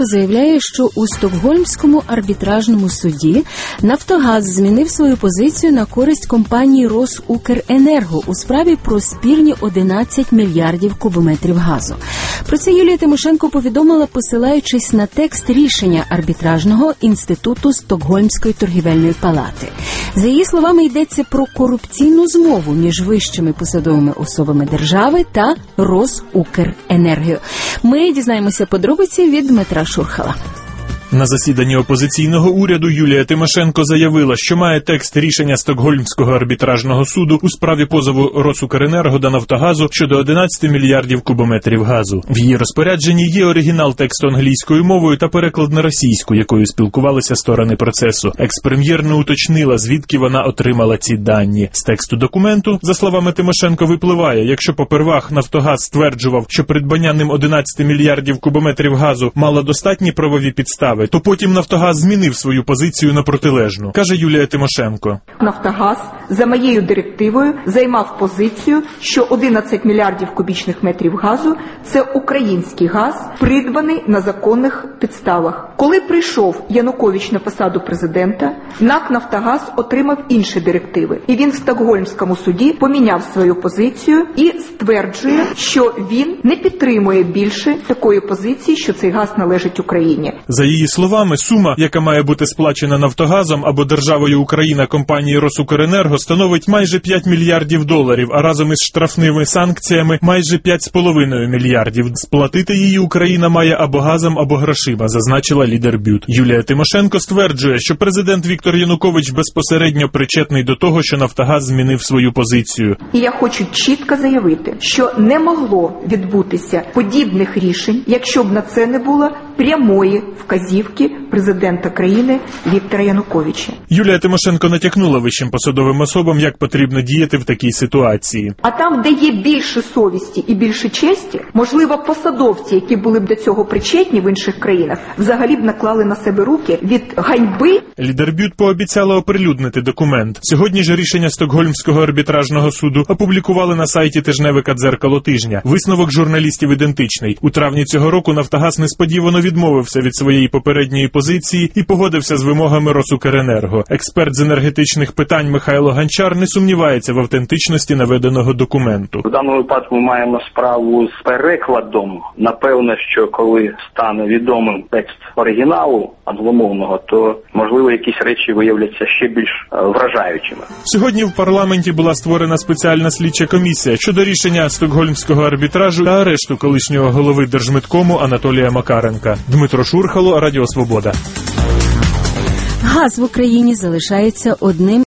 Тимошенко заявляє, що у Стокгольмському арбітражному суді «Нафтогаз» змінив свою позицію на користь компанії «Росукренерго» у справі про спірні 11 мільярдів кубометрів газу. Про це Юлія Тимошенко повідомила, посилаючись на текст рішення арбітражного інституту Стокгольмської торгівельної палати. За її словами, йдеться про корупційну змову між вищими посадовими особами держави та «Росукренерго». Ми дізнаємося подробиці від Дмитра Шурхала. На засіданні опозиційного уряду Юлія Тимошенко заявила, що має текст рішення Стокгольмського арбітражного суду у справі позову «Росукренерго» до «Нафтогазу» щодо 11 мільярдів кубометрів газу. В її розпорядженні є оригінал тексту англійською мовою та переклад на російську, якою спілкувалися сторони процесу. Екс-прем'єр не уточнила, звідки вона отримала ці дані. З тексту документу, за словами Тимошенко, випливає, якщо попервах «Нафтогаз» стверджував, що придбання ним 11 мільярдів кубометрів газу мало достатні правові підстави, то потім «Нафтогаз» змінив свою позицію на протилежну, каже Юлія Тимошенко. «Нафтогаз» за моєю директивою займав позицію, що 11 мільярдів кубічних метрів газу – це український газ, придбаний на законних підставах. Коли прийшов Янукович на посаду президента, НАК «Нафтогаз» отримав інші директиви. І він в Стокгольмському суді поміняв свою позицію і стверджує, що він не підтримує більше такої позиції, що цей газ належить Україні. За її словами, сума, яка має бути сплачена «Нафтогазом» або державою Україна компанії «Росукренерго», становить майже 5 мільярдів доларів, а разом із штрафними санкціями майже 5,5 мільярдів. Сплатити її Україна має або газом, або грошима, зазначила лідер БЮТ. Юлія Тимошенко стверджує, що президент Віктор Янукович безпосередньо причетний до того, що «Нафтогаз» змінив свою позицію. І я хочу чітко заявити, що не могло відбутися подібних рішень, якщо б на це не було прямої вказівки президента країни Віктора Януковича. Юлія Тимошенко натякнула вищим посадовим особам, як потрібно діяти в такій ситуації. А там, де є більше совісті і більше честі, можливо, посадовці, які були б до цього причетні в інших країнах, взагалі б наклали на себе руки від ганьби. Лідер БЮТ пообіцяла оприлюднити документ. Сьогодні ж рішення Стокгольмського арбітражного суду опублікували на сайті тижневика «Дзеркало тижня». Висновок журналістів ідентичний. У травні цього року «Нафтогаз» несподівано відмовився від своєї попередньої позиції і погодився з вимогами «Росукренерго». Експерт з енергетичних питань Михайло Ганчар не сумнівається в автентичності наведеного документу. В даному випадку ми маємо справу з перекладом. Напевно, що коли стане відомим текст оригіналу англомовного, то, можливо, якісь речі виявляться ще більш вражаючими. Сьогодні в парламенті була створена спеціальна слідча комісія щодо рішення Стокгольмського арбітражу та арешту колишнього голови Держмиткому Анатолія Макаренка. Дмитро Шурхало, Радіо Свобода. Газ в Україні залишається одним